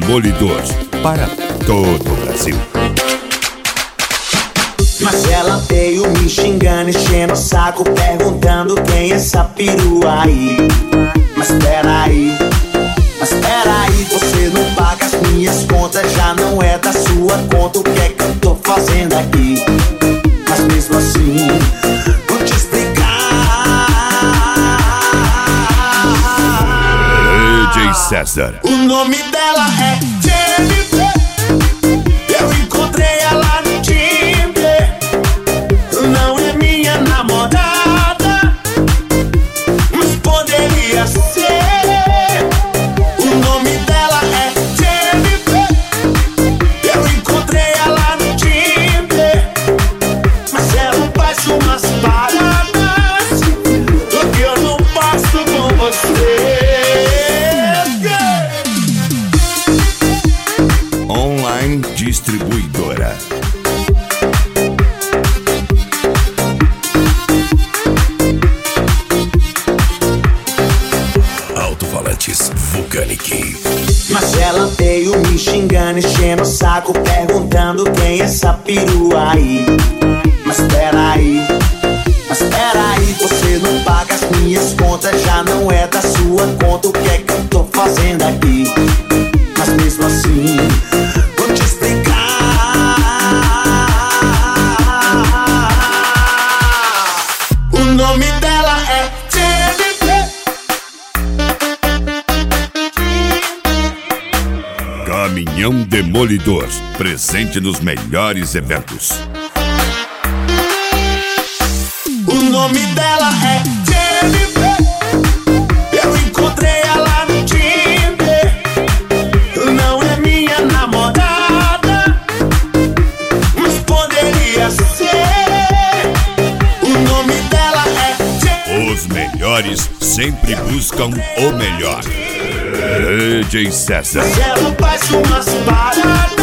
Demolidor para todo o Brasil. Mas ela veio me xingando, enchendo o saco, perguntando quem é essa perua aí. Mas peraí, você não paga as minhas contas, já não é da sua conta. O que é que eu tô fazendo aqui? Mas mesmo assim, vou te explicar. DJ César. O nome dela é Jennifer. Eu encontrei ela no Tinder. Não é minha namorada, mas poderia ser. O nome dela é Jennifer. Eu encontrei ela no Tinder, mas ela faz umas paradas que eu não faço com você. Online Distribuidora. Alto-falantes Vulcanic. Mas ela veio me xingando, enchendo o saco, perguntando quem é essa perua aí. Mas peraí, você não paga as minhas contas, já não é da sua conta. O que é que eu tô fazendo aqui? Mas mesmo assim, vou te explicar. O nome dela é Jennifer. Caminhão Demolidor, presente nos melhores eventos. O nome dela é Jennifer. Eu encontrei ela no Tinder. Não é minha namorada, mas poderia ser. O nome dela é Jennifer. Os melhores sempre buscam o melhor. DJ César. Ela faz umas paradas